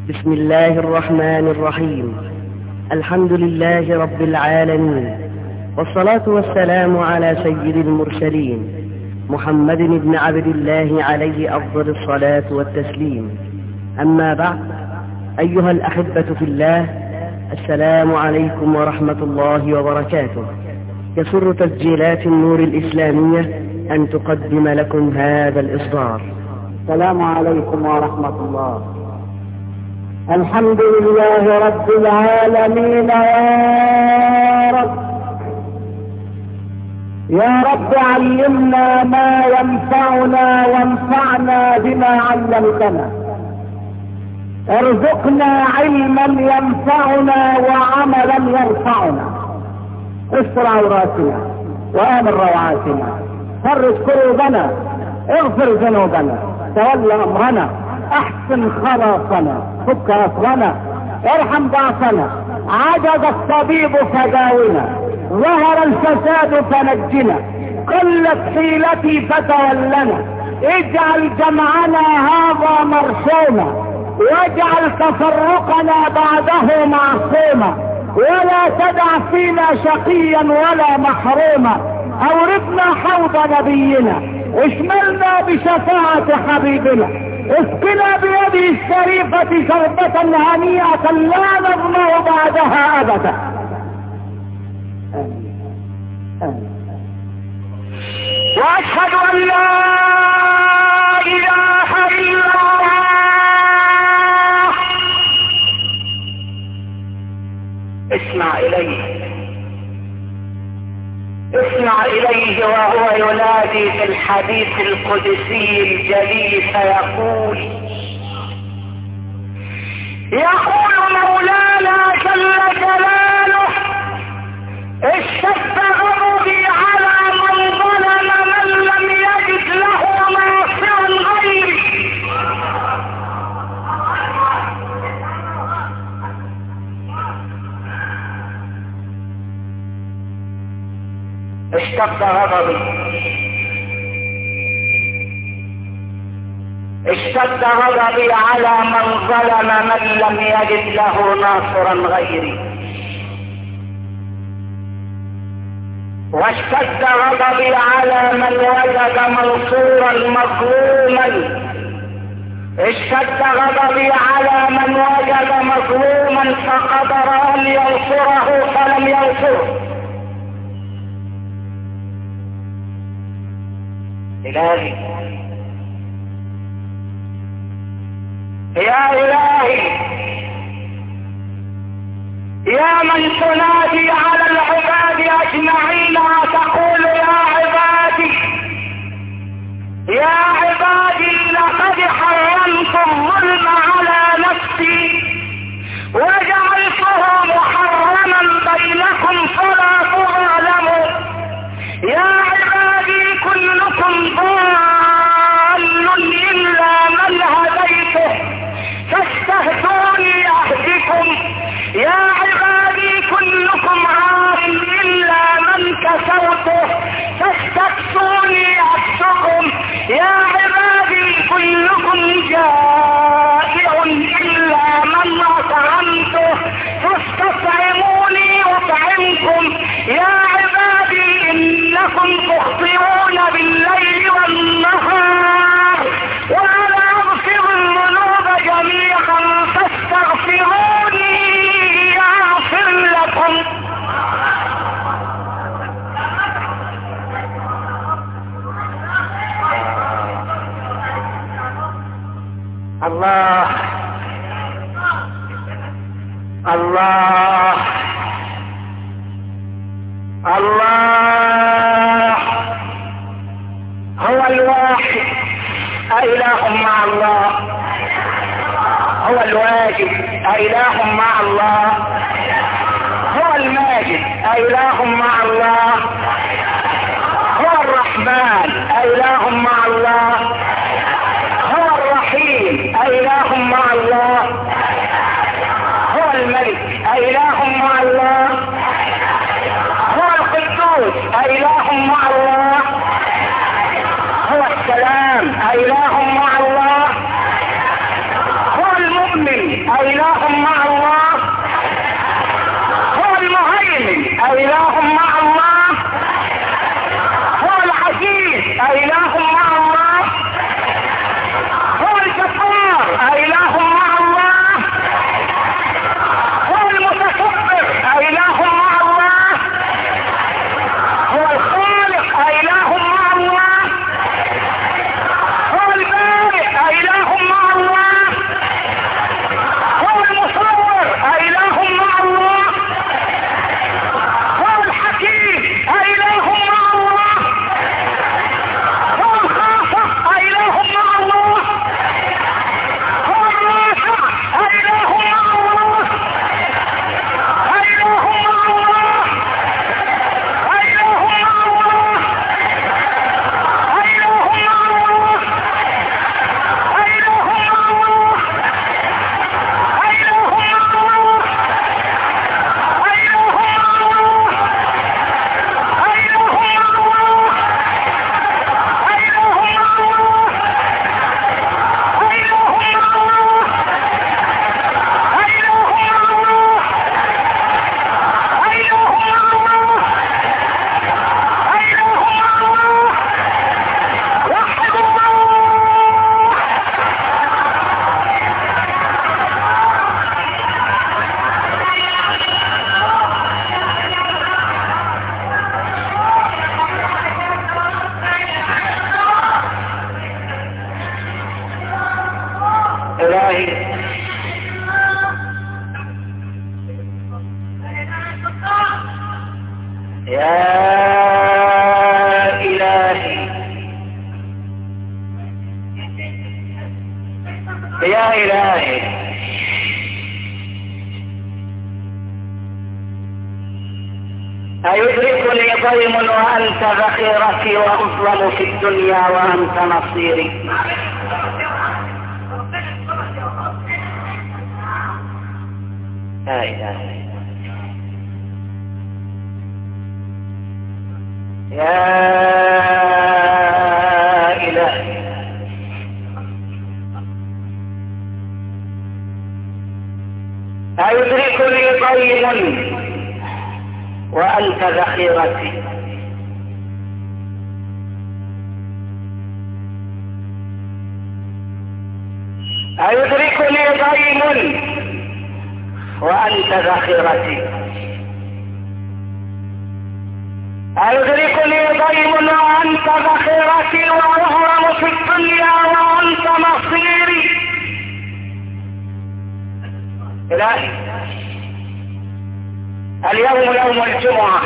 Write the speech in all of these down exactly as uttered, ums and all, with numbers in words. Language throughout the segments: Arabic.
بسم الله الرحمن الرحيم. الحمد لله رب العالمين، والصلاة والسلام على سيد المرسلين محمد بن عبد الله عليه أفضل الصلاة والتسليم. أما بعد، أيها الأحبة في الله، السلام عليكم ورحمة الله وبركاته. يسر تسجيلات النور الإسلامية أن تقدم لكم هذا الإصدار. السلام عليكم ورحمة الله. الحمد لله رب العالمين. يا رب يا رب علمنا ما ينفعنا وانفعنا بما علمتنا، ارزقنا علما ينفعنا وعملا يرفعنا، استر عوراتنا وآمن روعاتنا، فرج كروبنا، اغفر ذنوبنا، تول امرنا، احسن خلاصنا، فك اسرنا، ارحم ضعفنا، عجز الطبيب فداونا، ظهر الفساد فنجنا، قلت حيلتي فتولنا، اجعل جمعنا هذا مرحوما، واجعل تفرقنا بعده معصوما، ولا تدع فينا شقيا ولا محروما، اوردنا حوض نبينا، اشملنا بشفاعة حبيبنا، اسقنا بيده الشريفة شربة هنيئة لا نظمأ بعدها ابدا. واشهد ان لا اله الا الله. اسمع اليه اسمع اليه وهو ينادي في الحديث القدسي الجليل فيقول يقول مولانا جل جلاله: اشتد غضبي على من ظلم من لم يجد له ناصرا غيري. اشتد غضبي اشتد غضبي على من ظلم من لم يجد له ناصرا غيري، واشتد غضبي على من وجد منصورا مظلوما، اشتد غضبي على من وجد مظلوما فقدر ان ينصره فلم ينصره. إلهي يا إلهي يا من تنادي على العباد أجمعين وتقول يا عبادي يا عبادي لقد حرمت الظلم على نفسي وجعلته محرما بينكم فلا تظالموا. يا عبادي كلكم ضال إلا من هديته فاستهدوني أهدكم. يا عبادي كلكم عار إلا من كسوته فاستكسوني أكسكم. يا عبادي كلكم جائع إلا من أطعمته فاستطعموني أطعمكم. يا عبادي إنكم تخطئون بالليل والنهار وأنا أغفر الذنوب جميعا فاستغفروني أغفر لكم. الله الله الله هو الواحد، أإله مع الله؟ هو الواجد، أإله مع الله؟ هو الماجد، أإله مع الله؟ هو الرحمن، أإله مع الله؟ هو الرحيم، أإله مع الله؟ هو الملك، أإله مع الله؟ هو القدوس، أإله مع الله؟ هو السلام، أإله مع الله؟ هو المؤمن، إلهي يا إلهي يا إلهي أيدركني ضيم وأنت ذخيرتي وأظلم في الدنيا وأنت نصيري. لا إله إلا يا إلهي أيدركني ضيم وأنت ذخيرتي أيدركني ضيم وأنت ذخيرتي أيدركني ضيم وأنت ذخيرتي وأهرم في الدنيا وأنت مصيري. إلهي اليوم يوم الجمعة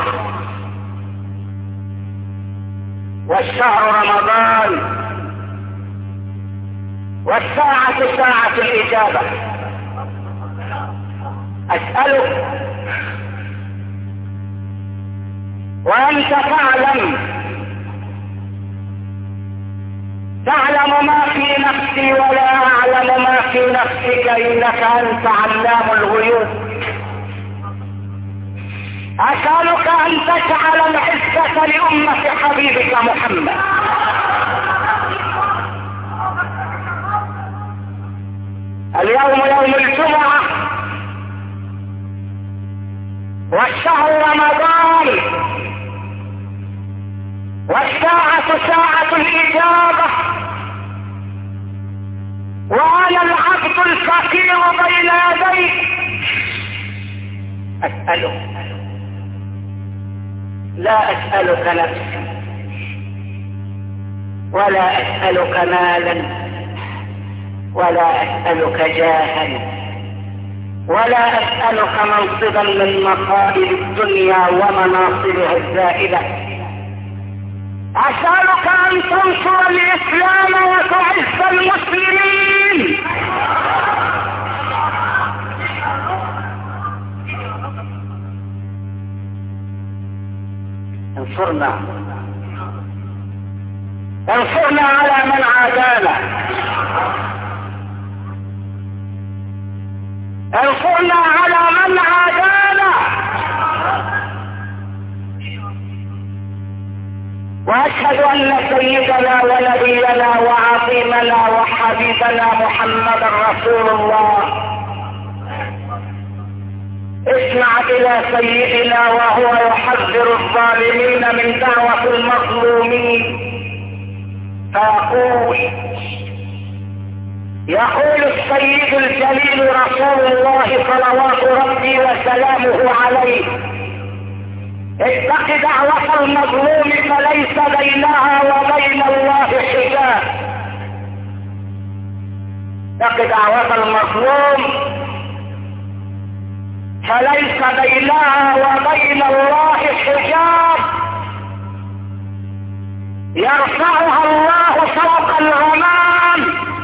والشهر رمضان والساعة ساعة الإجابة. أسألك وأنت تعلم تعلم ما في نفسي ولا أعلم ما في نفسك إنك أنت علام الغيوب. أسألك أن تجعل العزة لأمة حبيبك محمد. اليوم يوم الجمعة والشهر رمضان والساعة ساعة الإجابة وأنا العبد الفقير بين يديك. أسألك لا أسألك نفسي ولا أسألك مالا ولا أسألك جاها ولا أسألك منصبا من مصائب الدنيا ومناصبها الزائلة. أسألك أن تنصر الإسلام وتعز المسلمين. انصرنا انصرنا على من عادانا انصرنا على من عادانا. واشهد ان سيدنا ونبينا وعظيمنا وحبيبنا محمد رسول الله اسمع الى سيدنا وهو يحذر الظالمين من دعوة المظلومين فيقول يقول السيد الجليل رسول الله صلوات ربي وسلامه عليه اتق دعوة المظلوم فليس بينها وبين الله حجاب. اتق دعوة المظلوم فليس بينها وبين الله حجاب يرفعها الله فوق الغمام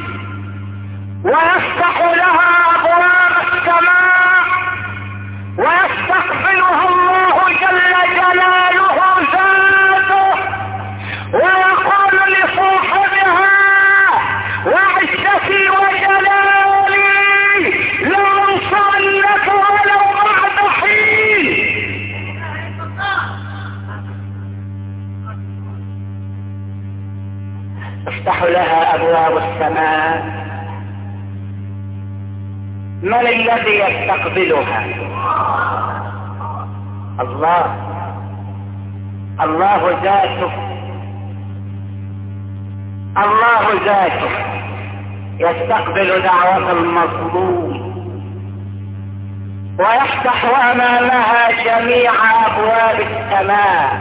ويفتح لها أبواب السماء ويستقبلها الله جل جلاله ذاته ويقول لصاحبها وعزتي وجلالي لأنصرنك ولو بعد حين. افتح لها أبواب السماء. من الذي يستقبلها؟ الله الله ذاته الله ذاته يستقبل دعوة المظلوم ويفتح أمامها جميع أبواب السماء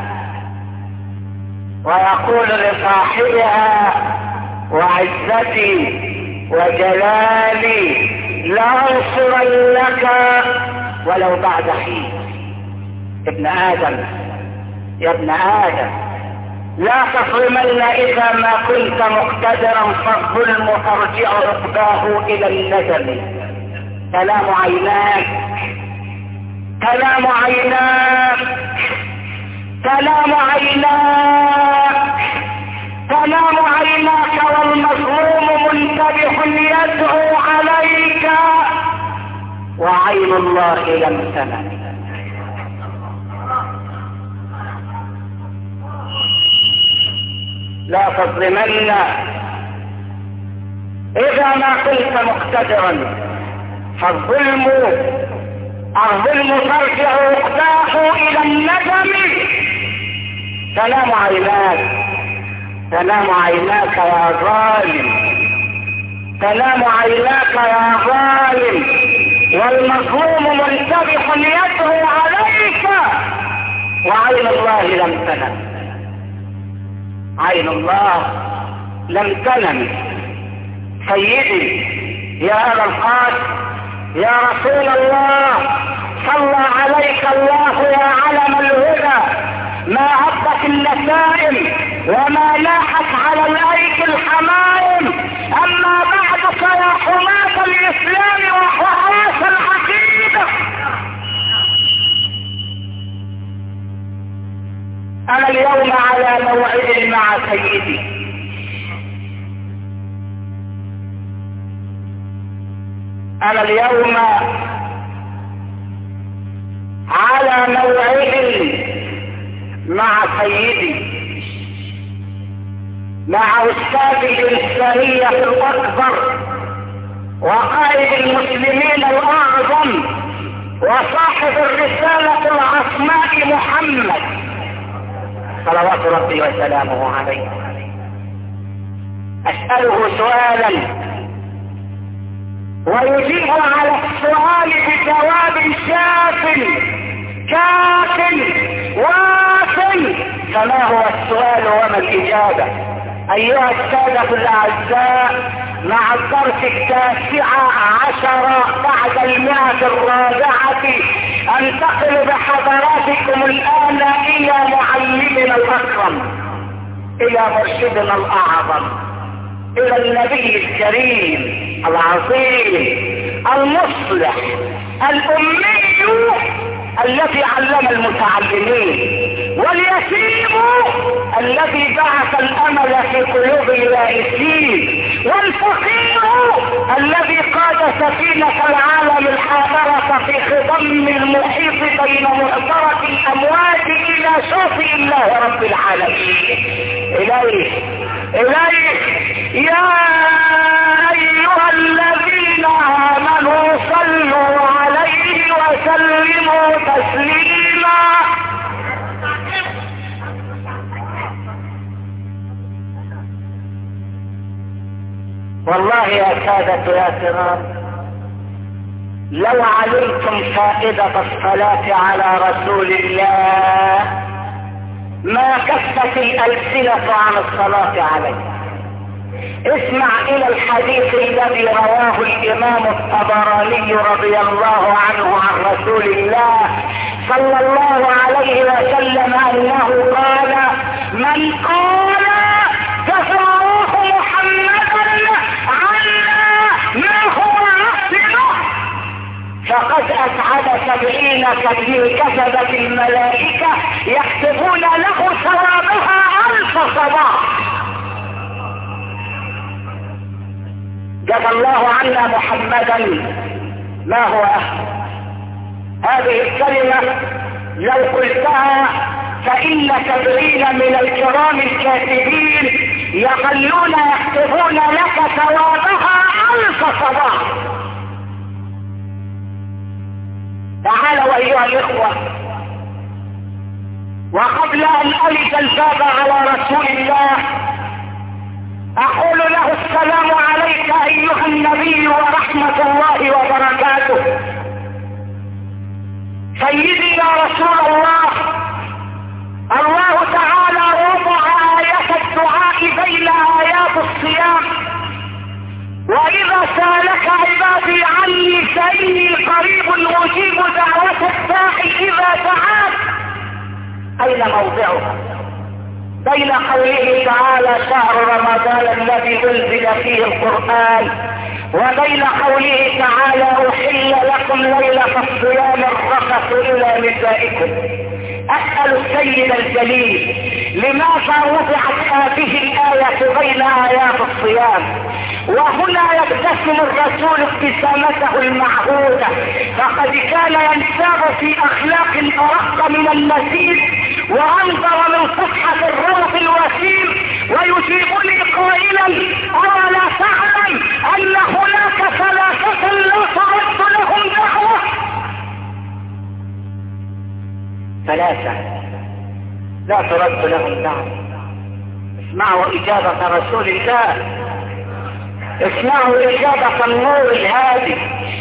ويقول لصاحبها وعزتي وجلالي لأنصرنك ولو بعد حين. ابن آدم يا ابن آدم لا تظلمن إذا ما كنت مقتدرا، فالظلم ترجع عقباه إلى الندم. كلام عيناك كلام عيناك كلام عيناك كلام عيناك والمظلوم منتبه يدعو عليك وعين الله لم تنم. لا تظلمن إذا ما كنت مقتدرا، فالظلم الظلم ترجع عقباه إلى الندم. تنام عيناك تنام عيناك يا ظالم تنام عيناك يا ظالم، والمظلوم منتبه يدعو عليك وعين الله لم تنم. عين الله لم تنم. سيدي يا أبا القاسم يا رسول الله، صلى عليك الله يا علم الهدى، ما هبت النسائم وما لاحت على الايك الحمائم. اما بعد فيا حماة الاسلام وحراس العقيدة، انا اليوم على موعد مع سيدي. انا اليوم على موعد مع سيدي، مع استاذه الإسلامية الأكبر وقائد المسلمين الأعظم وصاحب الرسالة العصماء محمد صلوات ربي وسلامه عليه. أسأله سؤالا ويجيب على السؤال بجواب شاف كاف واف. فما هو السؤال وما الإجابة؟ أيها السادة الأعزاء، مع الدرس التاسع عشر بعد المئة الرابعة أنتقل بحضراتكم الآن إلى معلمنا الأكرم، إلى مرشدنا الأعظم، إلى النبي الكريم العظيم المصلح الأمي الذي علم المتعلمين، واليتيم الذي بعث الامل في قلوب اليائسين، والفقير الذي قاد سفينة العالم الحاضرة في خضم المحيط بين مؤثرة الامواج الى شاطئ الله رب العالمين. اليه اليه يا ايها الذين امنوا صلوا عليه وسلموا تسليما. والله يا سادة يا كرام، لو علمتم فائدة الصلاة على رسول الله ما كفت الألسنة عن الصلاة عليه. اسمع إلى الحديث الذي رواه الإمام الطبراني رضي الله عنه عن رسول الله صلى الله عليه وسلم أنه قال: من قال كفاه محمدا عنا ما هو أحسنه فقد أسعد سبعين من كتبة الملائكة يكتبون له ثوابها ألف صباح. جزى الله عنا محمدا ما هو أهل. هذه الكلمة لو قلتها فإن سبعين من الكرام الكاتبين يخلون يكتبون لك ثوابها ألف صباح. تعالوا أيها الإخوة، وقبل أن ألج الباب على رسول الله أقول له: السلام عليك أيها النبي ورحمة الله وبركاته. سيدي يا رسول الله، الله تعالى وضع آية الدعاء بين آيات الصيام، وإذا قريب أجيب دعوة الداعي إذا دعان. أين موضعها؟ بين قوله تعالى شهر رمضان الذي أنزل فيه القرآن، وبين قوله تعالى أحل لكم ليلة الصيام الرفث إلى نسائكم. أسأل السيد الجليل لماذا وضعت هذه الآية بين آيات الصيام؟ وهنا يبتسم الرسول ابتسامته المعهودة، فقد كان ينساب في أخلاق أرق من المزيد وأنظر من صفحة الروض الوسيم، ويجيبني قائلا أولا تعلم أن هناك ثلاثة لا تعد لهم دعوة؟ ثلاثة لا ترد لهم دعوة. اسمعوا إجابة رسول الله، اسمعوا إجابة النور الهادي،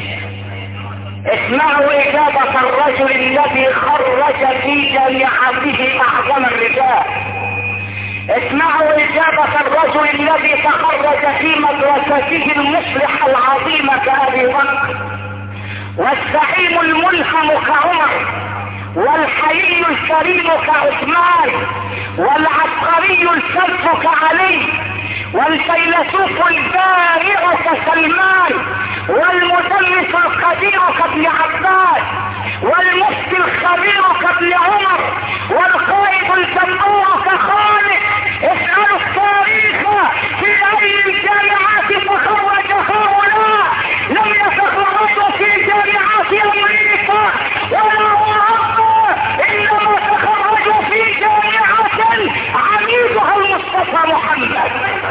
اسمعوا إجابة الرجل الذي خرج في جامعته أعظم الرجال، اسمعوا إجابة الرجل الذي تخرج في مدرسته المصلح العظيم كأبي بكر، والزعيم الملهم كعمر، والحيي الكريم كعثمان، والعبقري السلف كعلي، والفيلسوف البارع كسلمان، والمدرس القدير كابن عباس، والمفتي الخبير كابن عمر، والقائد الجبار كخالد. اسألوا التاريخ في أي الجامعات تخرج هؤلاء؟ لم يتخرجوا في جامعات أمريكا ولا أوروبا، إنما تخرجوا في جامعة عميدها المصطفى محمد.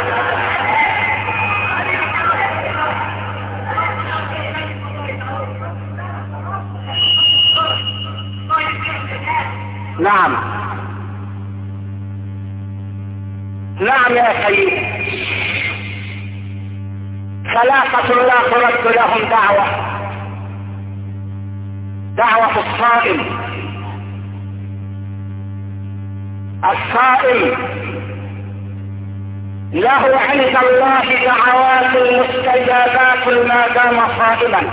نعم نعم يا سيدي، ثلاثة لا ترد لهم دعوة. دعوة الصائم. الصائم له عند الله دعوات مستجابات ما دام صائما.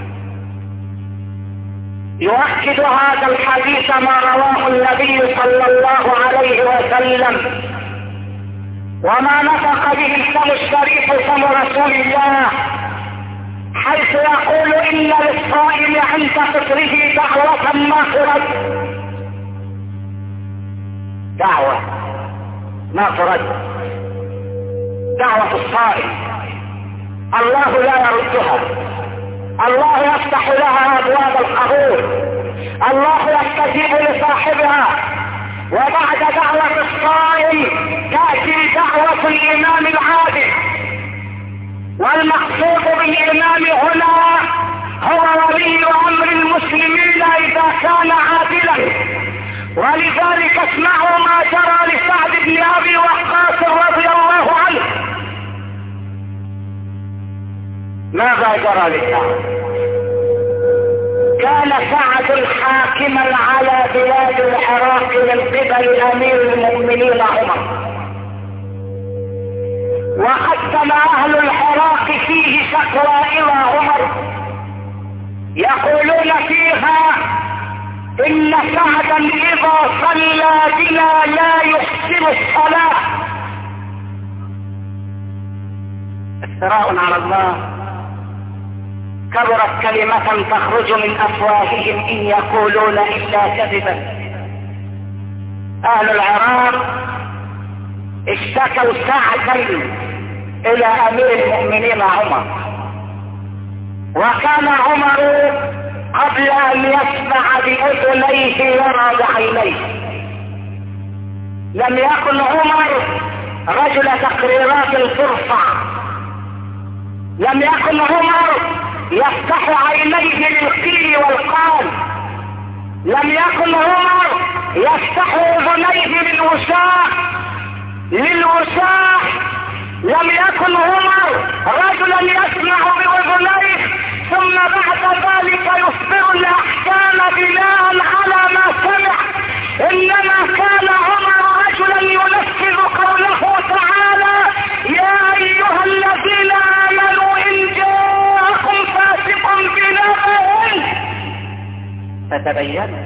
يؤكد هذا الحديث ما رواه النبي صلى الله عليه وسلم وما نطق به الفم الشريف فم رسول الله، حيث يقول إن للصائم عند فطره دعوة ما ترد. دعوة ما ترد، دعوة الصائم الله لا يردها، الله يفتح لها أبواب القبول، الله يستجيب لصاحبها. وبعد دعوة الصائم تأتي دعوة الإمام العادل، والمقصود بالإمام هنا هو ولي أمر المسلمين إذا كان عادلا. ولذلك اسمعوا ما جرى لسعد بن أبي وقاص رضي الله عنه. ماذا جرى لسعد؟ كان سعد حاكما على بلاد العراق من قبل امير المؤمنين عمر، وقدم اهل العراق فيه شكوى الى عمر يقولون فيها ان سعدا اذا صلى بنا لا يحسن الصلاة. افتراء على الله، كبرت كلمة تخرج من افواههم ان يقولون الا كذبا. اهل العراق اشتكوا سعدا الى امير المؤمنين عمر، وكان عمر قبل ان يسمع باذنيه يرى بعينيه. لم يكن عمر رجل تقريرات ترفع، لم يكن عمر يفتح عينيه للقيل والقال، لم يكن عمر يفتح اذنيه للوشاح للوشاح لم يكن عمر رجلا يسمع باذنيه ثم بعد ذلك يصدر الاحكام بناء على ما سمع، انما كان عمر رجلا ينفذ قوله تعالى يا ايها الذين امنوا ان جاءكم فاسق بنبأ فتبينوا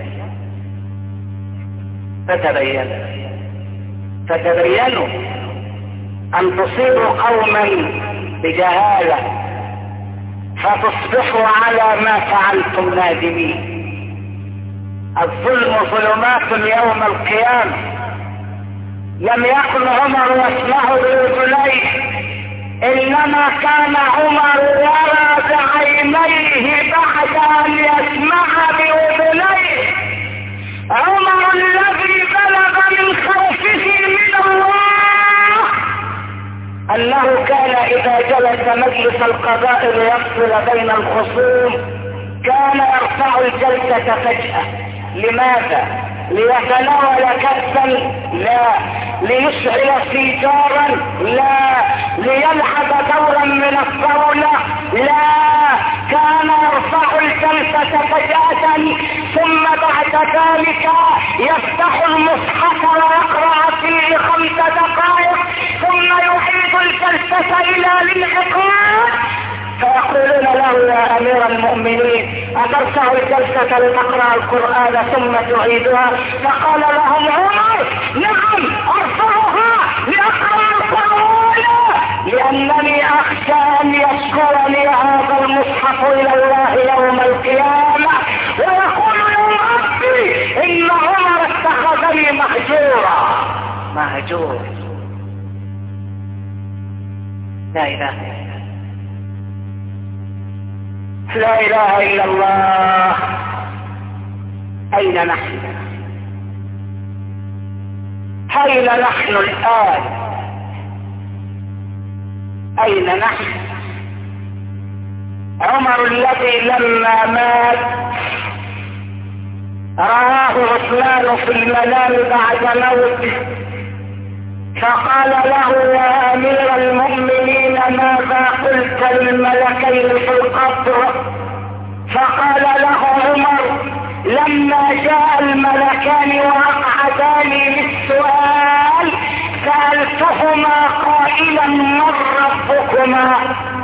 فتبينوا فتبينوا ان تصيبوا قوما بجهالة فتصبحوا على ما فعلتم نادمين. الظلم ظلمات يوم القيامة. لم يكن عمر يسمع بأذنيه، انما كان عمر يرى بعينيه بعد ان يسمع بأذنيه. عمر الذي بلغ من خوفه من الله انه كان اذا جلس مجلس القضاء ليفصل بين الخصوم كان يرفع الجلسة فجأة. لماذا؟ ليتناول كأسا؟ لا. ليشعل سيجارا؟ لا. ليلعب دورا من الطاولة؟ لا. كان يرفع الجلسة فجأة ثم بعد ذلك يفتح المصحف ويقرأ فيه خمس دقائق ثم يعيد الجلسة الى الانعقاد فيقولون له يا امير المؤمنين اترفع الجلسة لتقرأ القرآن ثم تعيدها؟ فقال لهم عمر نعم ارفعها لاقرأ القرآن لانني اخشى ان يشكرني هذا المصحف الى الله يوم القيامة ويقول يا ربي ان عمر اتخذني مهجورا. مهجور. لا اله الا لا اله الا الله. اين نحن؟ اين نحن الان؟ اين نحن؟ عمر الذي لما مات رآه عثمان في المنام بعد موته فقال له يا امير المؤمنين ماذا قلت للملكين في القبر؟ فقال له عمر لما جاء الملكان واقعداني للسؤال سألتهما قائلا من ربكما؟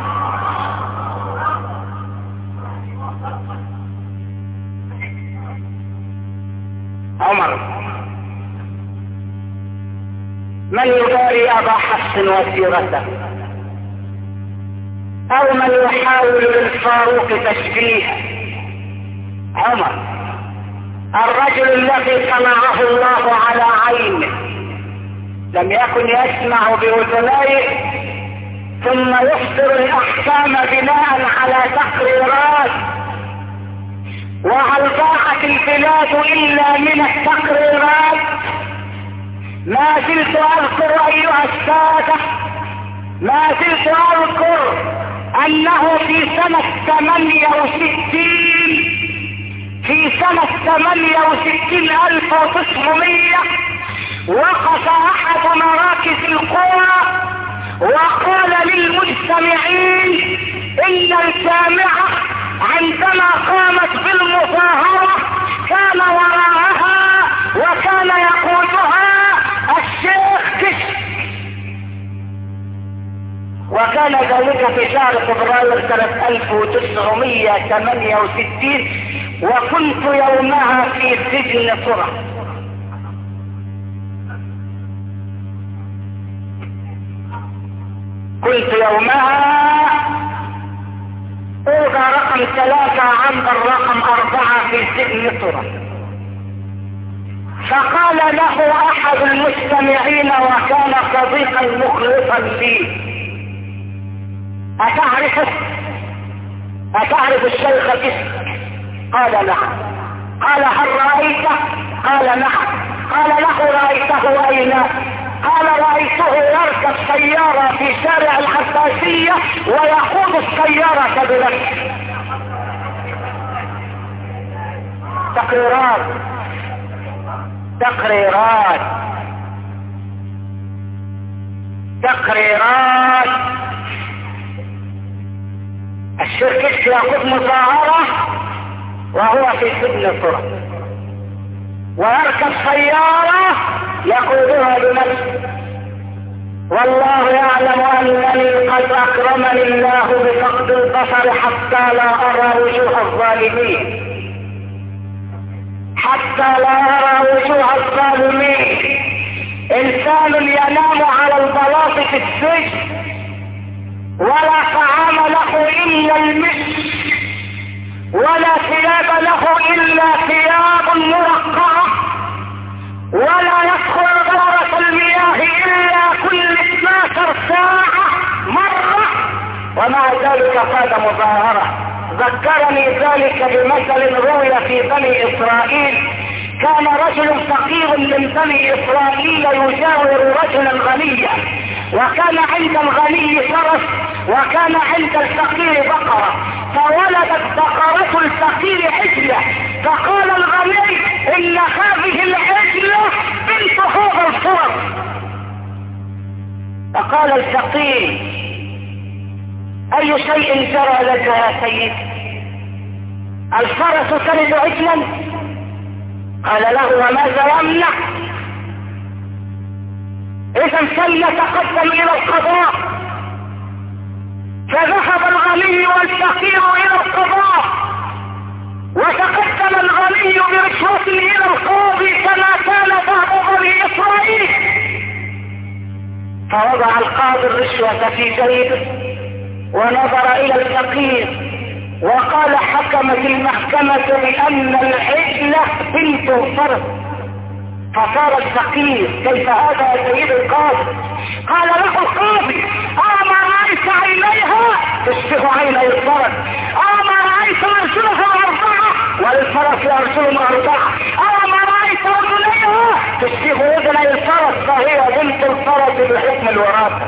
عمر من يباري ابا حفص وسيرته او من يحاول للفاروق تشبيهه؟ عمر الرجل الذي صنعه الله على عينه لم يكن يسمع بأذنيه ثم يصدر الاحكام بناء على تقريرات. وهل ضاعت البلاد الا من التقريرات؟ ما زلت اذكر ايها السادة ما زلت اذكر انه في سنة ثمانية وستين في سنة ثمانية وستين الف وتسعمية وقف احد مراكز القوى وقال للمجتمعين ان الجامعة عندما قامت بالمظاهرة كان وراءها وكان يقودها الشيخ كشك، وكان ذلك في شهر فبراير سنة الف وتسعمية وثمانية وستين وكنت يومها في سجن صرة. كنت يومها اوضى رقم ثلاثة عند الرقم اربعة في سجن صرة. فقال له احد المستمعين وكان صديقا مخلصا لي اتعرفه؟ اتعرف الشيخ كشك؟ قال نعم. قال هل رأيته؟ قال نعم. قال له رأيته اين؟ قال رأيته يركب سيارة في شارع العباسية ويقود السيارة بنفسه. تقريرات تقريرات تقريرات الشيخ ياخذ مظاهرة وهو في سجن صرة ويركب سيارة يقودها بنفسه. والله يعلم انني قد اكرمني الله بفقد البصر حتى لا ارى وجوه الظالمين. حتى لا يرى وجوه الظالمين. انسان ينام على البلاط في السجن ولا طعام له الا المسك ولا ثياب له الا ثياب مرقعه ولا يدخل دورة المياه الا كل اثناشر ساعة مرة، ومع ذلك قاد مظاهرة. ذكرني ذلك بمثل روي في بني اسرائيل. كان رجل فقير من بني اسرائيل يجاور رجلا غنيا، وكان عند الغني فرس وكان عند الفقير بقرة، فولدت بقرة الفقير عجلة، فقال الغني ان هذه العجلة بنت هذا الفرس. فقال الفقير اي شيء جرى لك يا سيد؟ الفرس تلد عجلا؟ قال له وماذا يمنع؟ اذا فليتقدم الى القضاء. فذهب الغني والفقير الى القضاء، وتقدم الغني برشوته الى القاضي كما كان دأب بني اسرائيل. فوضع القاضي الرشوة في جيبه ونظر الى الفقير وقال حكمت المحكمة بان العجلة بنت فرس. فصار الفقير كيف هذا يا سيد القاضي؟ قال له القاضي اما رأيت عينيها تشبه عيني الفرس، اما رأيت ارجلها اربعة وللفرس ارجل اربعة، اما رأيت رجليها تشبه رجلي الفرس فهي بنت الفرس بحكم الوراثة.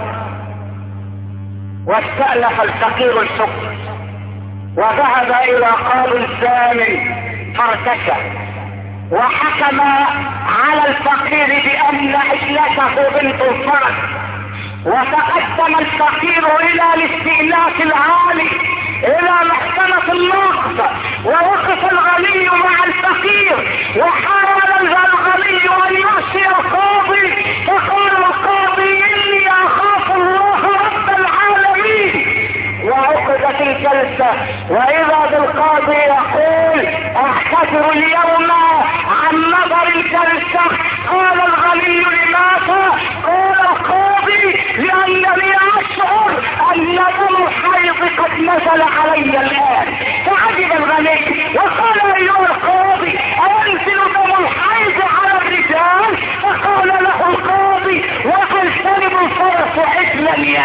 واستأنف الفقير الحكم وذهب الى قاضي ثامن فارتشى وحكم على الفقير بان عجلته بنت الفرس. وتقدم الفقير الى الاستئناف العالي الى محكمة النقض، ووقف الغني مع الفقير وحاول الغني ان يرشي القاضي، فقال القاضي اني اخاف الله رب العالمين. وعقدت الجلسة واذا بالقاضي يقول اعتذر اليوم عن نظر الجلسة. قال الغني لماذا؟ قال القاضي لانني اشعر ان دم الحيض قد نزل علي الان. فعجب الغني وقال ايها القاضي انزل دم الحيض على الرجال؟ فقال له القاضي وهل سلم الفرس عجلا يا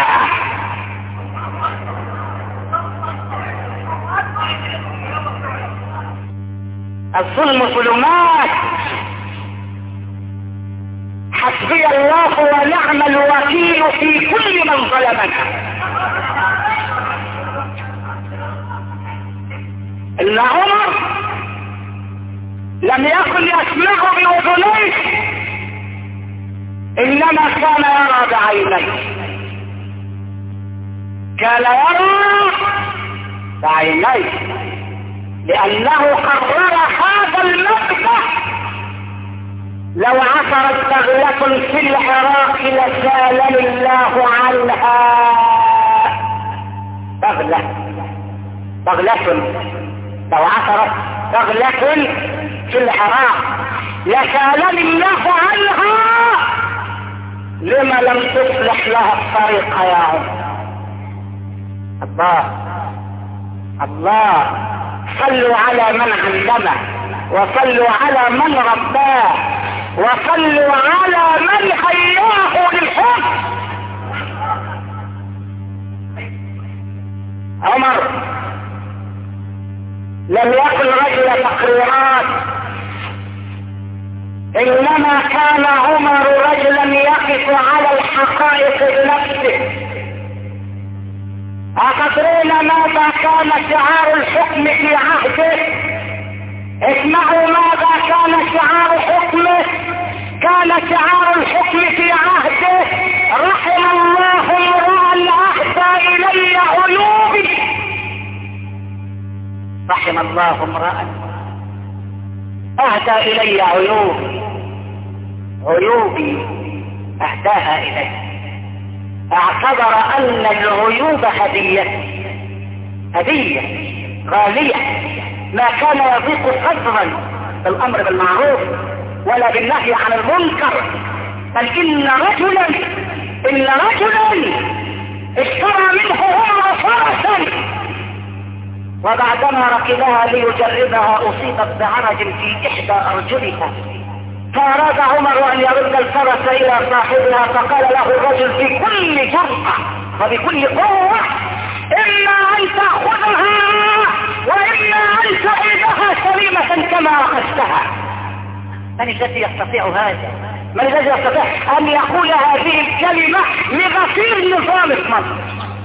الظلم ظلمات. حسبي الله ونعم الوكيل في كل من ظلمنا. ان عمر لم يكن يسمع باذنيه انما كان يرى بعينيه، كان يرى بعينيه لانه قرر هذا المبدأ. لو عثرت بغلة في العراق لسالني الله عنها. بغلة بغلة لو عثرت بغلة في العراق لسالني الله عنها. لما لم تصلح لها الطريق يا عمر؟ الله الله. صلوا على من علمه وصلوا على من رباه وصلوا على من هياه للحب. عمر لم يكن رجل تقريرات، انما كان عمر رجلا يقف على الحقائق بنفسه. أتدرون ماذا كان شعار الحكم في عهده؟ اسمعوا ماذا كان شعار حكمه. كان شعار الحكم في عهده رحم الله امرأ اهدى الي عيوبي. رحم الله امرأ اهدى الي عيوبي، عيوبي اهداها الي. اعتبر ان العيوب هدية هدية غالية، ما كان يضيق صدرا بالامر بالمعروف ولا بالنهي عن المنكر. بل ان رجلا ان رجلا اشترى منه عمر فرسا وبعدما ركبها ليجربها اصيبت بعرج في احدى ارجلها، فاراد عمر ان يرد الفرس الى صاحبها، فقال له الرجل في كل جرأة وبكل قوة: اما ان تأخذها واما ان تعيدها سليمة كما اخذتها. من الذي يستطيع هذا؟ من الذي يستطيع ان يقول هذه الكلمة لغفير نظام مصر؟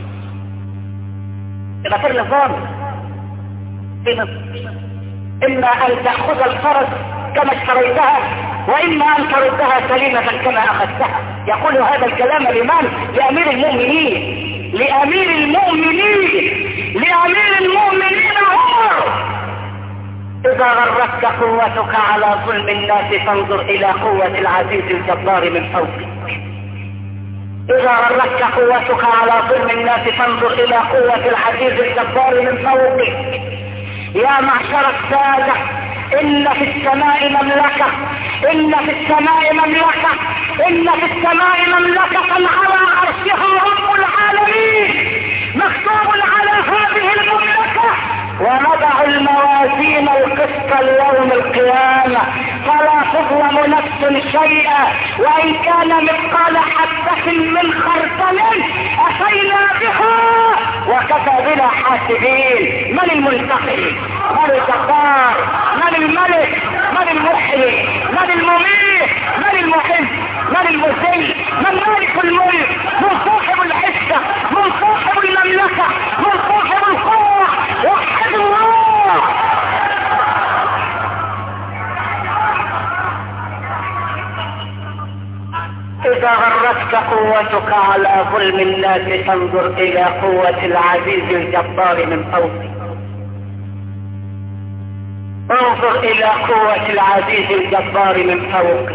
لغفير نظام في مصر: اما ان تأخذ الفرس كما اشتريتها واما ان تردها سليمة كما اخذتها. يقول هذا الكلام لمن؟ لامير المؤمنين لامير المؤمنين لامير المؤمنين عمر. اذا غرتك قوتك على ظلم الناس فانظر الى قوة العزيز الجبار من فوقك. اذا غرتك قوتك على ظلم الناس فانظر الى قوة العزيز الجبار من فوقك. يا معشر السادة، إن في السماء مملكة إن في السماء مملكة إن في السماء مملكة على عرشها رب العالمين، مكتوب على هذه المملكة: ونضع الموازين القسط ليوم القيامة فلا تظلم نفس شيئا وإن كان مثقال حبة من خردل أتينا بها وكفى بنا حاسبين. من المنتقم؟ من الجبار؟ من الملك؟ من المحيي؟ من المميت؟ من المحب؟ من المذل؟ من مالك الملك؟ من صاحب العزة؟ من صاحب المملكة؟ من صاحب القوة؟ وحد الله. إذا غرتك قوتك على ظلم الناس فانظر إلى قوة العزيز الجبار من فوقك. انظر إلى قوة العزيز الجبار من فوقك.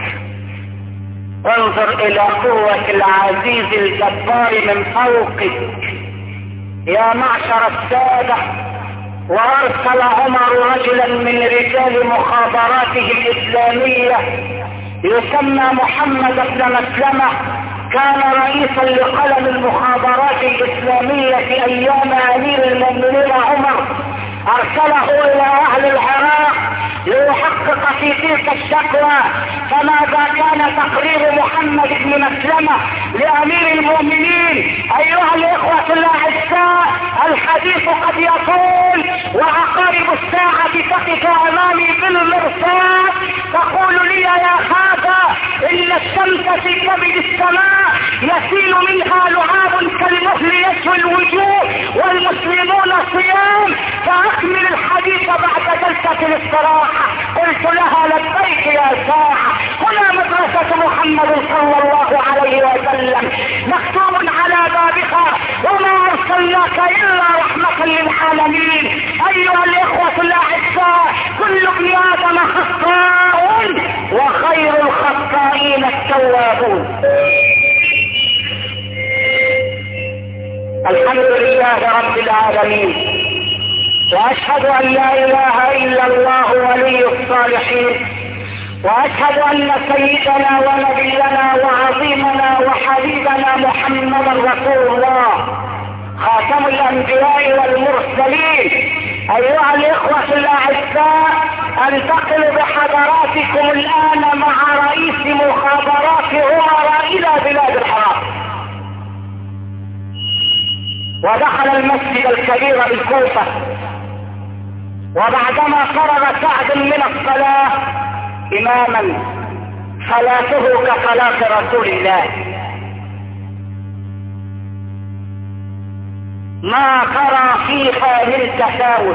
انظر إلى قوة العزيز الجبار من فوقك. يا معشر السادة، وأرسل عمر رجلا من رجال مخابراته الإسلامية يسمى محمد بن مسلمة، كان رئيسا لقلم المخابرات الإسلامية في أيام أمير المؤمنين عمر. أرسله إلى أهل العراق ليحقق في تلك الشكوى. فماذا كان تقرير محمد بن مسلمة لأمير المؤمنين؟ أيها الإخوة الأعزاء، الحديث قد يطول وعقارب الساعة تقف أمامي بالمرصاد تقول لي: يا هذا، إن الشمس في كبد السماء يسيل منها لعاب كالمهل يشوي الوجوه والمسلمون صيام، فأكمل الحديث بعد جلسة الاستراحة. قلت لها: لبيك يا ساعة، هنا مدرسة محمد صلى الله عليه وسلم مكتوب على بابها: وما أرسلناك إلا رحمة للعالمين. أيها الإخوة الأعزاء، كل ابن آدم خطاء وخير الخطائين التوابون. الحمد لله رب العالمين، وأشهد أن لا إله إلا الله ولي الصالحين، وأشهد أن سيدنا ونبينا وعظيمنا وحبيبنا محمدا رسول الله خاتم الأنبياء والمرسلين. أيها الإخوة الأعزاء، أنتقل بحضراتكم الآن مع رئيس مخابرات عمر إلى بلاد العراق. ودخل المسجد الكبير بالكوفة، وبعدما فرغ سعد من الصلاة إماما صلاته كصلاة رسول الله، ما ترى فيها من تفاوت.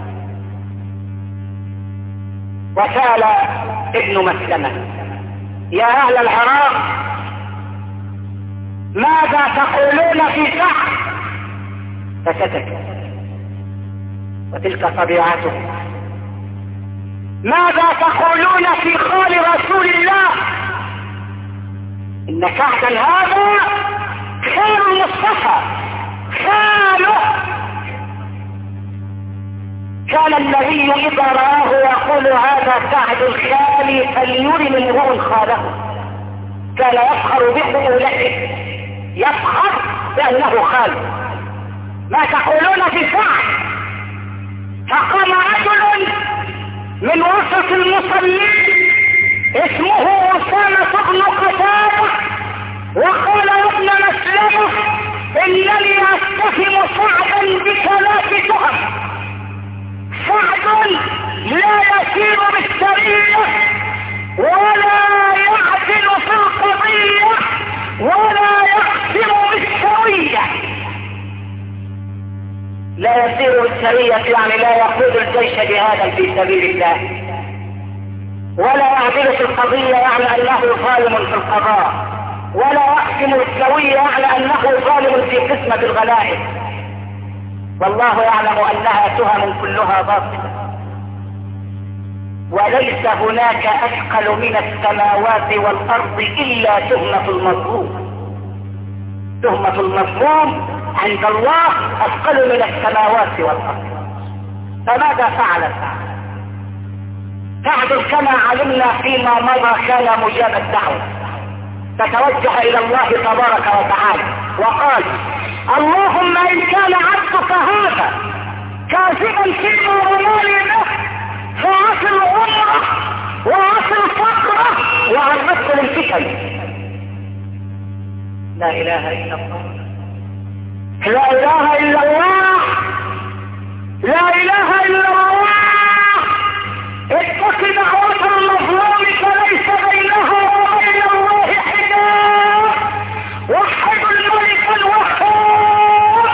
وسأل ابن مسلمة: يا أهل العراق، ماذا تقولون في سعد؟ فسكت، وتلك طبيعته. ماذا تقولون في خال رسول الله؟ إن سعدا هذا خير المصطفى، خاله. كان كان النبي اذا رآه يقول هذا سعد الخالي فليرن امرؤ خاله. كان يفخر بخولته، يفخر بانه خال. ما تقولون في سعد؟ فقام رجل من وسط المصلين اسمه أسامة بن قتادة وقال يا ابن مسلمة انني اتهم سعدا بثلاث تهم. سعد لا يسير بالسرية ولا يعدل في القضية ولا يقسم بالسوية. لا يسير بالسرية يعني لا يقود الجيش جهادا في سبيل الله، ولا يعدل في القضية يعني انه ظالم في القضاء، ولا يقسم بالسوية يعني انه ظالم في قسمة الغنائم. والله يعلم انها تهم كلها باطلة، وليس هناك اثقل من السماوات والارض الا تهمة المظلوم. تهمة المظلوم عند الله اثقل من السماوات والارض. فماذا فعل سعد؟ سعد كما علمنا فيما مضى كان مجاب الدعوة، فتوجه الى الله تبارك وتعالى وقال اللهم ان كان عبدك هذا كاذبا في ضلالي له فاصل عمره واصل فقره وعرضته للفتن. لا اله الا الله، لا اله الا الله، لا اله الا الله. اتق دعوة المظلوم فليس بينها وبين الله حجاب. وحد الملك الوهاب.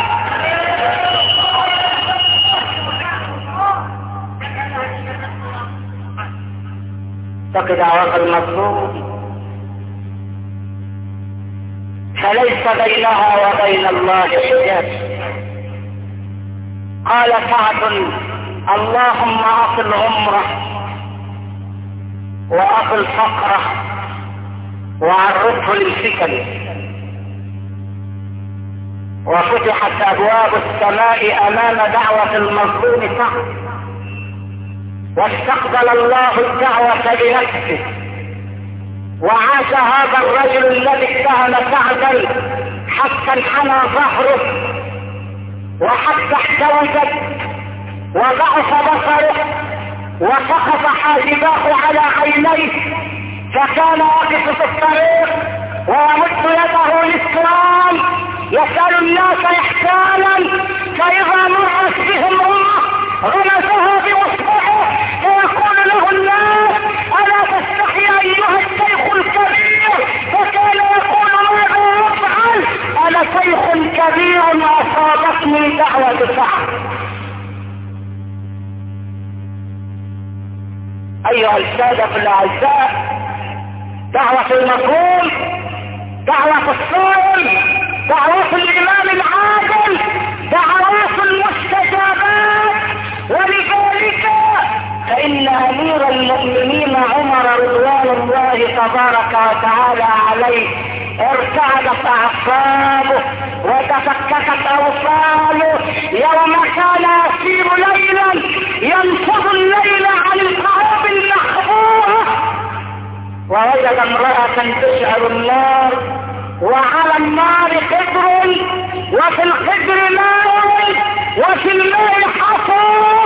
اتق دعوة المظلوم فليس بينها وبين الله حجاب. قال سعد اللهم اصل عمره واصل فقره وعرضه للفتن. وفتحت ابواب السماء امام دعوة المظلوم سعد، واستقبل الله الدعوة بنفسه، وعاش هذا الرجل الذي اتهم سعدا حتى انحنى ظهره وحتى احتوجت وضعف بصره وسقط حاجباه على عينيه، فكان واقف في الطريق ويمد يده للسؤال يسأل الناس احسانا، فإذا مرت بهم امه غمزها بوسطه فيقول له الناس الا تستحي ايها الشيخ الكبير؟ فكان يقول ماذا افعل؟ انا شيخ كبير اصابتني دعوة سعد. ايها السادة الاعزاء، دعوة المظلوم، دعوة الصائم، دعوة الامام العادل، دعوات المستجابات. ولذلك فان امير المؤمنين عمر رضوان الله تبارك وتعالى عليه ارتعدت اعصابه وتفككت اوصاله يوم كان يسير ليلا ينفض الليل عن القعاب المخبوءة ووجد امرأة تشعل النار وعلى النار قدر وفي القدر ماء وفي الماء حصى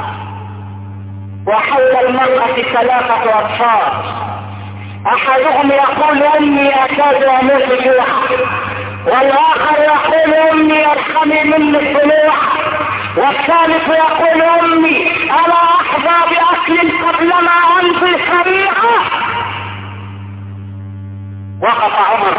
وحول المرأة ثلاثة اطفال، احدهم يقول امي اكاد اموت جوعا، والاخر يقول امي ارحمي مني الضلوع، والثالث يقول امي الا احظى باكل قبلما امضي سريعا. وقف عمر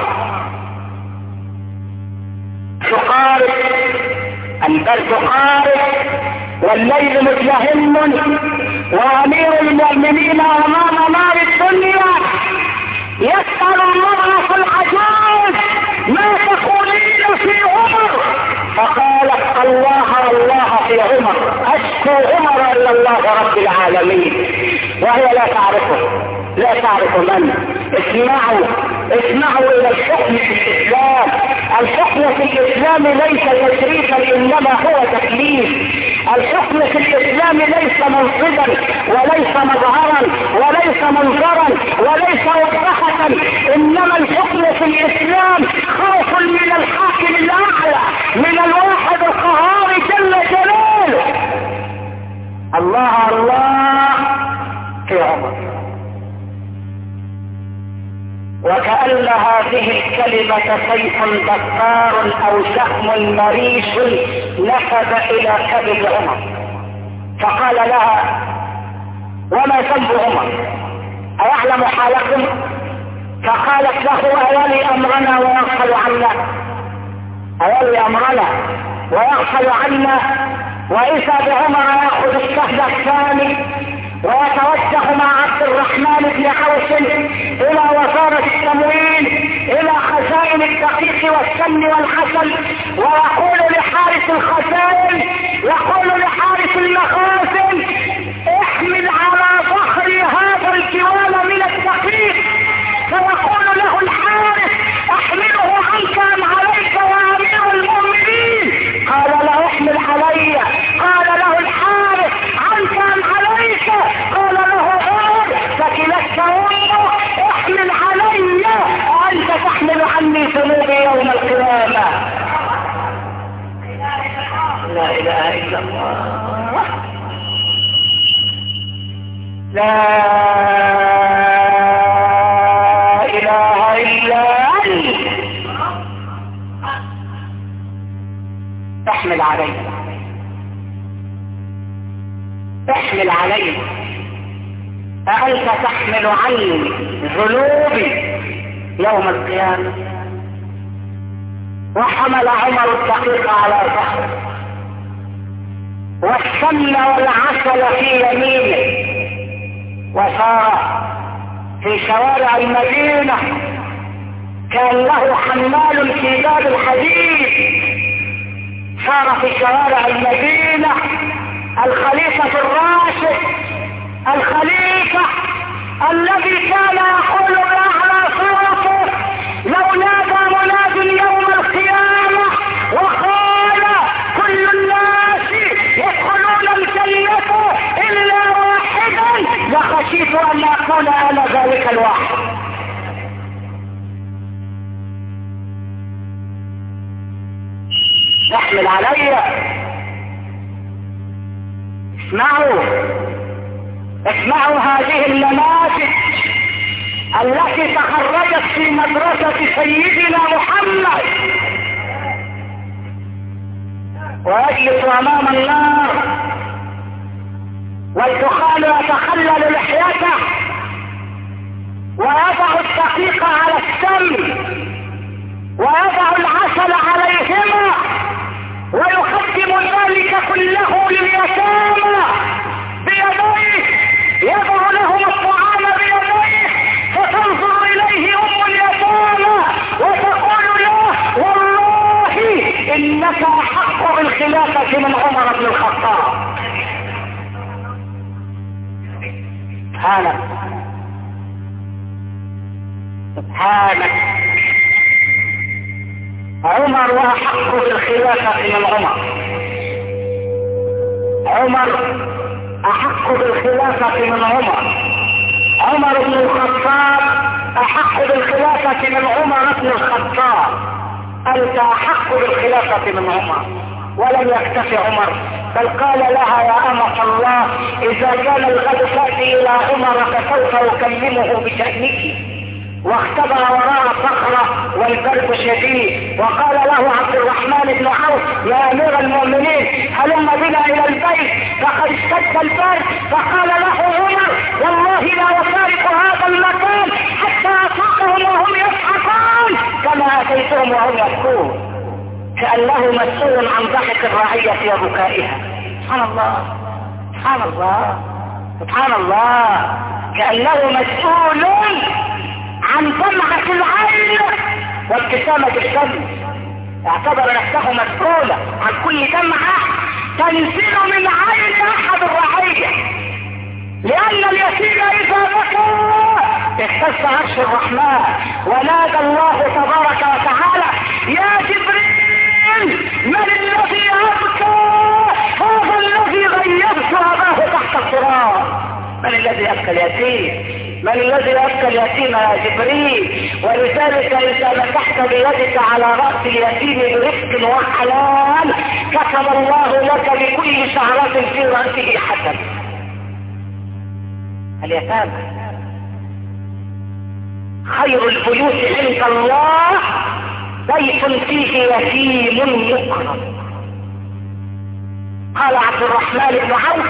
تقارب البرد قارب والليل متلهم وامير المؤمنين امام نار الدنيا يسأل المرأة العجوز ما تقولين في عمر؟ فقالت الله الله في عمر، اشكو عمر الا الله رب العالمين. وهي لا تعرفه، لا تعرف من. اسمعوا اسمعوا الى الحكم في الاسلام. الحكم في الاسلام ليس تشريفا انما هو تكليف. الحكم في الاسلام ليس منصبا وليس مظهرا وليس منظرا وليس وضحة، انما الحكم في الاسلام خوف من الحاكم الاعلى، من الواحد القهار جل جلاله. الله الله في عمر. وكأن هذه الكلمة سيف دكار او سهم مريش نفذ الى كبد عمر، فقال لها: وما ذنب عمر؟ أيعلم حالكم؟ فقالت له: أولي أمرنا ويغفل عنا، أولي أمرنا ويغفل عنا. وإذا بعمر يأخذ السهم الثاني ويتوجه مع عبد الرحمن بن عوف إلى وزارة التموين، إلى خزائن الدقيق والسمن والعسل، ويقول لحارس الخزائن، يقول لحارس المخازن: احمل على ظهري هذا الجوال من الدقيق. فيقول له الحارس: احمله عنك ام عليك يا امير المؤمنين؟ قال له: احمل علي. قال له الحارس: عنك ام عليك؟ قال له: عمر. فكلت امه: احمل علي، وانت تحمل عني ذنوبي يوم القيامه. لا اله الا الله، لا اله الا انت. احمل علي، احمل علي، أأنت تحمل عني ذنوبي يوم القيامة؟ وحمل عمر الدقيق على ظهره والسمن والعسل في يمينه، وسار في شوارع المدينة. كان له حمال في باب الحديد، سار في شوارع المدينة الخليفة الراشد، الخليفة الذي كان يقول بأعلى صوته: لو نادى مناد يوم القيامة وقال كل الناس يدخلون الجنة إلا واحدا لخشيت أن أكون أنا ذلك الواحد. احمل علي. اسمعوا اسمعوا هذه النماذج التي تخرجت في مدرسة سيدنا محمد، ويجلس امام النار والدخان يتخلل لحيته، ويضع الدقيق على السم ويضع العسل عليهما، ويقدم ذلك كله لليتامى بيديه، يضع لهم الطعام بيديه، فتنظر اليه ام اليتامى وتقول له: والله انك احق بالخلافة من عمر بن الخطاب. سبحانك سبحانك، عمر واحق بالخلافة من عمر، عمر احق بالخلافة من عمر، عمر بن الخطاب احق بالخلافة من عمر بن الخطاب، انت احق بالخلافة من عمر. ولم يكتفي عمر، بل قال لها: يا أمة الله، اذا كان الغد تأتي الى عمر فسوف اكلمه بشأنك. واختبر وراء صخرة والبرد شديد، وقال له عبد الرحمن بن عوف: يا امير المؤمنين، هلم بنا الى البيت فقد اشتد البرد. فقال له عمر: والله لا افارق هذا المكان حتى اتاهم وهم يضحكون كما اتيتهم وهم يبكون. كأنه مسؤول عن ضحك الرعية وبكائها. سبحان الله سبحان الله سبحان الله، كأنه مسؤول عن دمعة العين وابتسامة الشمس. اعتبر نفسه مسؤولا عن كل دمعة تنزل من عين احد الرعية، لان اليتيم اذا بكى اهتز عرش الرحمن. ونادى الله تبارك وتعالى: يا جبريل، من الذي ابكى؟ هذا الذي الذي أبكى اليتيم؟ من الذي أبكى اليتيم يا جبريل؟ ولذلك إذا مسحت بيدك على رأس اليتيم برفق وحلال كتب الله لك بكل شعرة في رأسه حسن. اليتامى خير البيوت عند الله بيت فيه يتيم يكرم. قال عبد الرحمن بن عوف: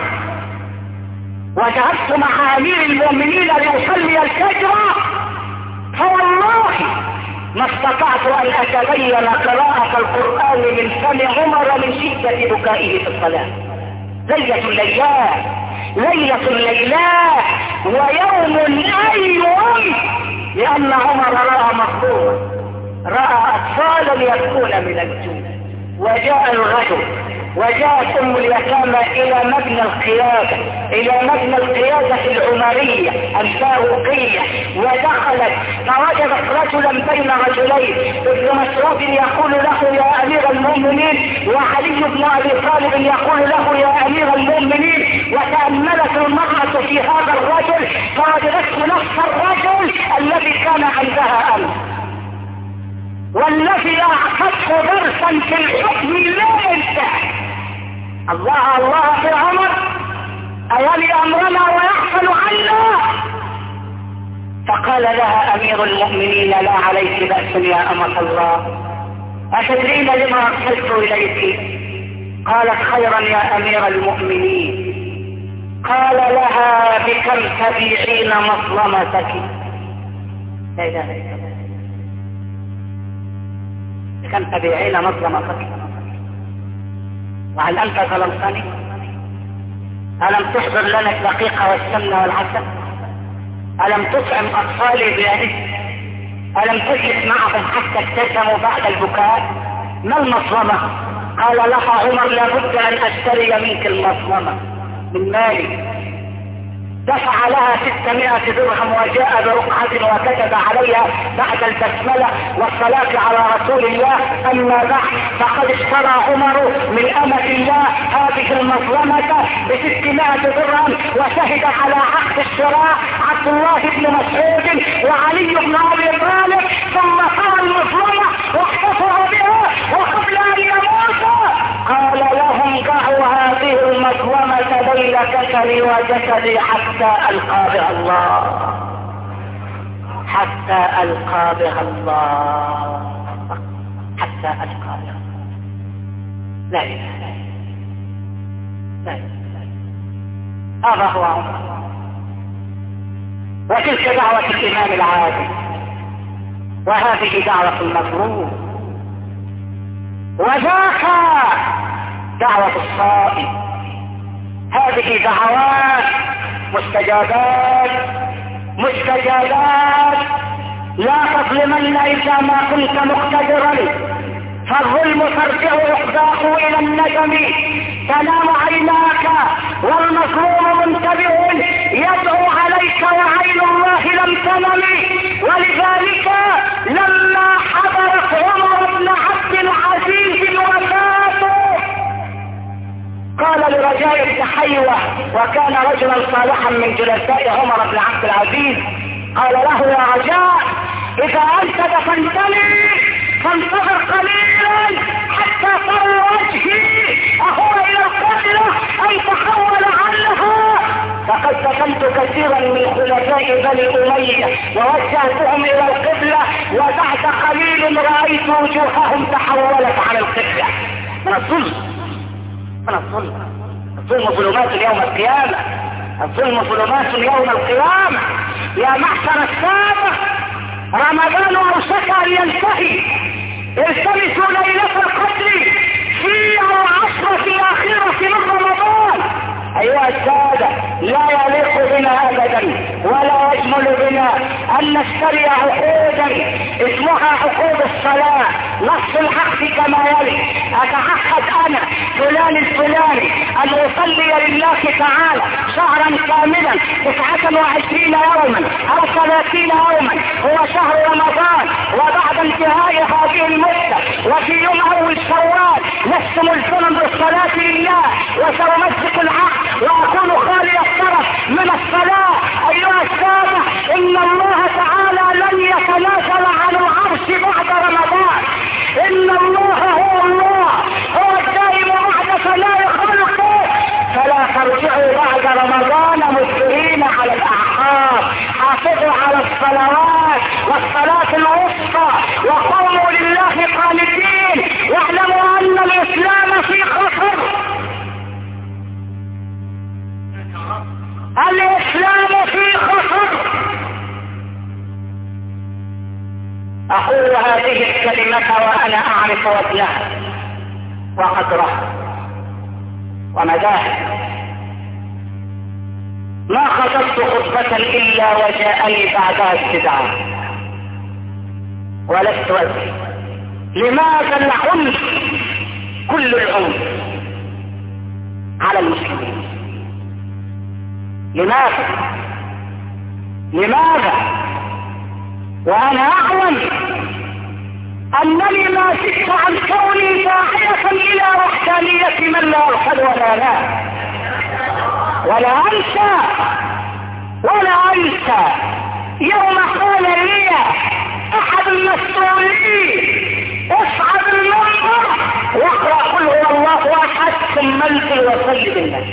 وجلست مع امير المؤمنين ليصلي الفجر فوالله ما استطعت ان اتبين قراءة القرآن من فم عمر من شدة بكائه في الصلاة. ليلة الليلات ليلة الليلات ويوم اي يوم، لان عمر رأى مظلوما، رأى اطفالا يبكون من الجوع، وجاء الرجل وجاءت ام اليتامى الى مبنى القيادة الى مبنى القيادة العمرية الفاروقية، ودخلت فوجدت رجلا بين رجلين، ابن مسعود يقول له يا امير المؤمنين، وعلي بن ابي طالب يقول له يا امير المؤمنين، وتأملت المرأة في هذا الرجل فوجدته نفس الرجل الذي كان عندها امس، والذي اعطته درسا في الحكم لا ينتهي. الله الله في عمر اولي امرنا ويحصل عنا. فقال لها امير المؤمنين: لا عليك بأس يا امة الله، اتدرين لما ارسلت اليك؟ قالت: خيرا يا امير المؤمنين. قال لها: بكم تبيعين مظلمتك؟ لا اله الا الله. بكم تبيعين مظلمتك؟ وهل انت ظلمتني؟ الم تحضر لنا الدقيق والسمن والعسل؟ الم تطعم اطفالي بيدك؟ الم تجلس معهم حتى ابتسموا بعد البكاء؟ ما المظلمة؟ قال لها عمر: لابد ان اشتري منك المظلمة من مالي. دفع لها ستمائة درهم وجاء برقعة وكتب عليها بعد البسملة والصلاة على رسول الله: أما بعد فقد اشترى عمر من أمة الله هذه المظلمة بستمائة درهم، وشهد على عقد الشراء عبد الله بن مسعود وعلي بن أبي طالب، ثم قال المظلمة واحتفظ بها، وقبل أن يموت قال لهم: ضعوا هذه المظلمة بين كسري وجسدي حتى ألقى بها الله، حتى ألقى بها الله، حتى ألقى بها. لا إله لا إله. هذا هو عمر، وتلك دعوة الإمام العادل، وهذه دعوة المظلوم، وذاك دعوة الصائم. هذه دعوات مستجابات مستجابات. لا تظلمن إذا ما كنت مقتدرا، فالظلم ترجع عقباه إلى الندم. تنام عيناك والمظلوم منتبه يدعو عليك وعين الله لم تنم. ولذلك لما حضرت عمر بن عبد العزيز الوفاة قال لرجاء بن حيوة، وكان رجلا صالحا من جلساء عمر بن عبد العزيز، قال له: يا رجاء، إذا أنت دفنتني فانتظر قليلا حتى ترى وجهي أهو إلى القبلة أن تحول عنها، فقد دفنت كثيرا من خلفاء بني أمية ووجهتهم إلى القبلة، وبعد قليل رأيت وجوههم تحولت على القبلة. من الظلم من الظلم الظلم ظلمات يوم القيامة، الظلم ظلمات يوم القيامة. يا معشر السادة، رمضان أوشك أن ينتهي، التمسوا ليلة القدر في العشرة الأخيرة من رمضان. أيها السادة، لا يليق بنا أبدا ولا يجمل بنا أن نشتري عقودا اسمها عقود الصلاة. نص العقد كما يلي: أتعهد أنا فلان الفلاني أن أصلي لله تعالى شهرا كاملا تسعة وعشرين يوما أو ثلاثين يوما، هو شهر رمضان، وبعد انتهاء هذه المدة وفي يوم أول شوال لست ملزما بالصلاة لله، وسأمسك العقد وأكون خالي الطرف من الصلاة الصلوات والصلاة الوسطى وقوموا لله قانتين واعلموا ان الاسلام في خطر. الاسلام في خطر. اقول هذه الكلمة وانا اعرف وزنها وقدرها ومداها. ما خطبت خطبة الا وجاءني بعدها استدعاء ولست ادري لماذا العنف، كل العنف على المسلمين. لماذا لماذا وانا اعلم انني ما زدت عن كوني داعية الى وحدانية من لا يرحل ولا لا ولا انسى ولا انسى يوم قال لي احد المسؤولين اصعد المنبر واقرأ قل هو الله احد ثم انزل وصلي بالناس.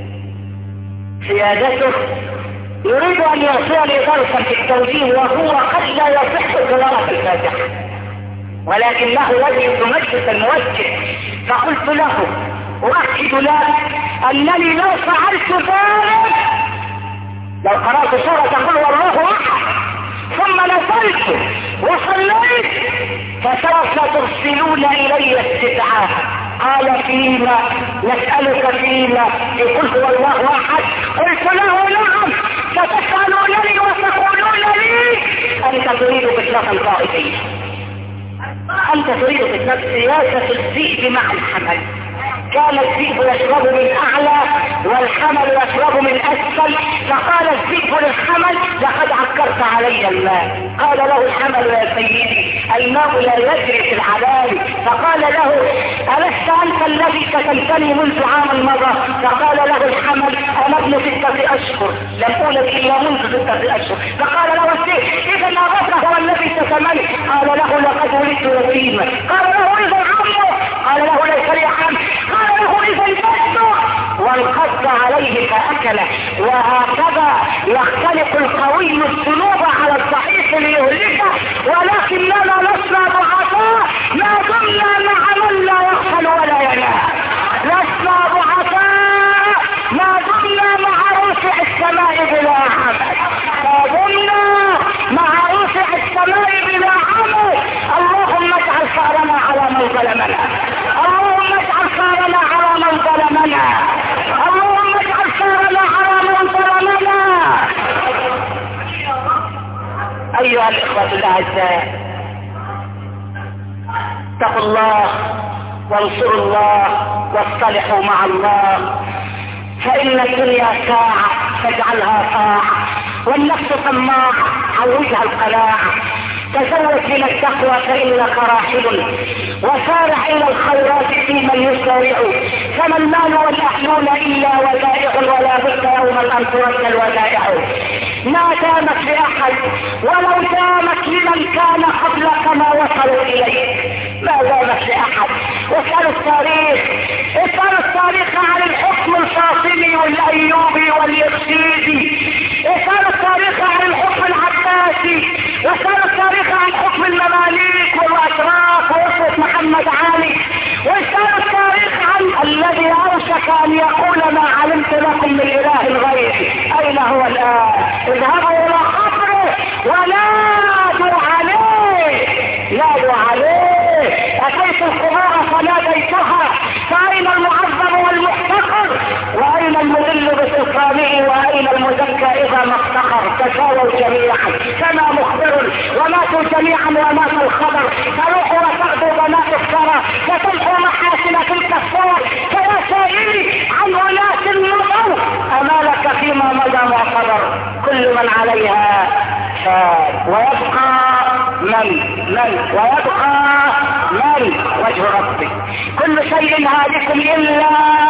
سيادته يريد ان يعطيني درسا في التوجيه وهو قد لا يصح قراءة الفاتحة، ولكنه وجه مجلس الموجه، فقلت له أؤكد له أنني لو فعلت ذلك، لو قرأت سورة قل هو الله أحد ثم نزلت وصليت فسوف ترسلون إلي استدعاء. قال فيما نسألك فيما يقول هو الله أحد؟ قلت له نعم، ستسألونني وتقولون لي أنت تريد فتنة الطائفين، أنت تريد فتنة سياسة الذئب مع الحمل. كان الذئب يشرب من اعلى والحمل يشرب من اسفل، فقال الذئب للحمل لقد عكرت علي الماء. قال له الحمل يا سيدي الماء لا يجري في العلالي. فقال له ألست انت الذي كتمتني منذ عام مضى؟ فقال له الحمل انا ابن ستة اشهر لم اولد الا منذ ستة اشهر. فقال له الذئب اذا ابوك هو الذي كتمني؟ قال له لقد ولدت يتيما. قال له اذا عمه؟ قال له ليس لي عم. قال له اذا البسه وانقض عليه فاكله. وهكذا يختلق القوي الذنوب على الضعيف ليهلكه، ولكننا لسنا ضعفاء ما دمنا مع من لا يغفل ولا ينام. لسنا ضعفاء ما دمنا مع رفع السماء بلا عمل، ما دمنا مع رفع السماء بلا عمل. اللهم اجعل ثارنا على من ظلمنا، اللهم اجعل ثارنا على من ظلمنا، اللهم اجعل ثارنا على من ظلمنا. ايها الاخوة الاعزاء، اتقوا الله وانصروا الله واصطلحوا مع الله، فان الدنيا ساعة فاجعلها ساعة، والنفس طماعة عوجها القناعة. تزود من التقوى فإنك راحل، وسارع إلى الخيرات في من يسارع، فما المال والأهلون إلا ودائع، ولا بد يوما أن ترد الودائع. ما دامت لأحد ولو دامت لمن كان قبلك ما وصلوا إليه، ما دامت لأحد. واسألوا التاريخ، اسألوا التاريخ عن الحكم الفاطمي والأيوبي واليقسيدي، اسألوا التاريخ عن الحكم العباسي، واسألوا التاريخ عن حكم المماليك والأشراف وأسرة محمد علي، واسألوا التاريخ عن الذي أوشك أن يقول ما علمت لكم من إله غيري، أين هو الآن؟ اذهبوا إلى قبره ونادوا عليه، نادوا عليه. أتيت القبور فناديتها، فأين المعظم والمحتقر؟ وأين المذل بسلطانه؟ وأين المزكى إذا ما افتقر؟ تساووا جميعا كما مخبر، وماتوا جميعا ومات الخبر. تروح وتغدو بنات الثرى، فتمحو محاسن تلك الصور. فيا سائلي عن أناس مضوا، أمالك فيما مضى معتبر. كل من عليها فان، ويبقى من من ويبقى من وجه ربك. كل شيء هالك إلا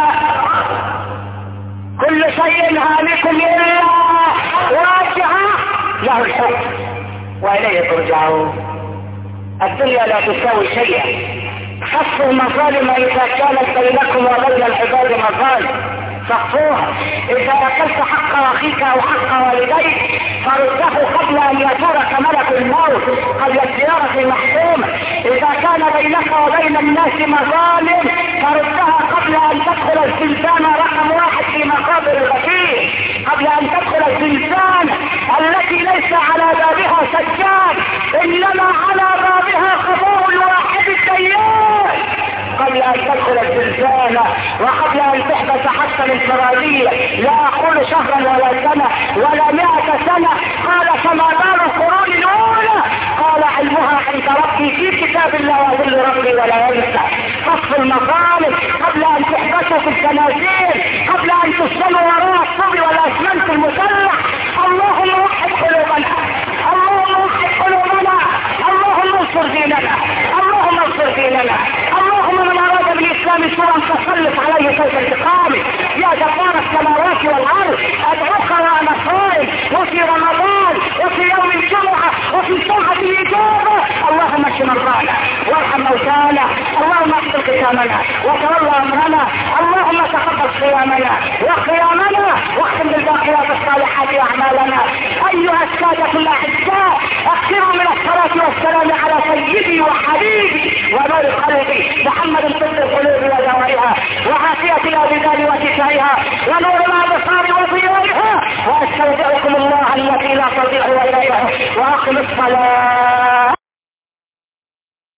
كل شيء هالك إلا وجهه، له الحكم وإليه ترجعون. الدنيا لا تساوي شيئا. خفوا المظالم إذا كانت بينكم وبين العباد مظالم، صفوها. اذا اكلت حق اخيك او حق والديك فرده قبل ان يزورك ملك الموت قبل الزيارة المحكومة. اذا كان بينك وبين الناس مظالم فردها قبل ان تدخل الزنزانة رقم واحد في مقابر الغفير، قبل ان تدخل الزنزانة التي ليس على بابها سجاد انما على بابها قبور الواحد الديان، قبل ان تدخل الزنزانة وقبل ان تحدث حتى الانفرادية. لا اقول شهرا ولا سنة ولا مئة سنة، قال فما بال القرون الاولى؟ قال علمها عند ربي في كتاب الله يضل ربي ولا ينسى. قصف المظالم قبل ان تحدثوا في الزنازير، قبل ان تسلموا وراء الصبي والاسمنت المسلح. اللهم وحد قلوبنا، اللهم وحد قلوبنا، اللهم انصر ديننا، اللهم انصر ديننا. اللهم من اراد بالاسلام سوءا فسلط عليه سيف انتقامه. يا جبار السماوات والارض ادعوك وانا صائم وفي رمضان وفي يوم الجمعه وفي ساعه الاجابه. اللهم اشف مرضانا وارحم موتانا، اللهم اغفر ختامنا وتولى امرنا، اللهم تقبل صيامنا وقيامنا واختم بالباقيات الصالحات اعمالنا. ايها الساده الاعزاء اكثروا من الصلاه والسلام على سيدي وحبيبي ونور قلبي محمد طب القلوب ودوائها وعافيه الابدان وشفائها ونور الابصار وضيائها. واستودعكم الله التي لا تضيع اليها واقم الصلاه.